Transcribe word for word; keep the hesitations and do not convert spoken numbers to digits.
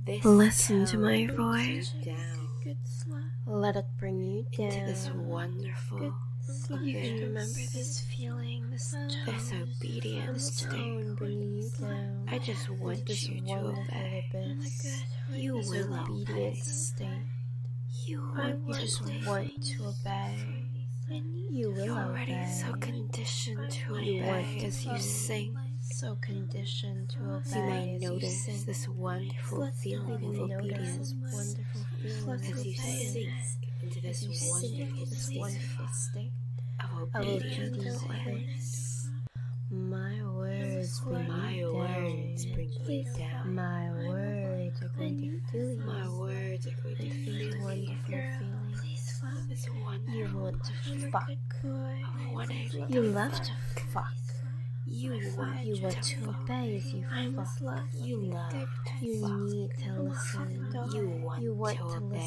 Listen to my voice. Down. Let it bring you down into this wonderful, You can remember this feeling, this tone, this obedient this state. tone bringing you down. I just want this you to wonderful obey. abyss. You This will obedient obey. state. You You want just to obey. want to obey. You will You're already obey. so conditioned to You want obey to as you be sing. so conditioned to obey. You may as notice you sing. this wonderful feeling You of may notice obedience this wonderful feeling as you of sink obedience. into As this you sink into wonderful this state wonderful state of of obedience. obedience. My words bring My you words down. bring you down. My words are going to fill you My words are going to with fill these you wonderful feelings. this You wonderful want to fuck. of wanting You to love fuck. to fuck. You want You want to to fuck. obey as you fuck. You love to You fuck. need to listen. You want You want to to obey.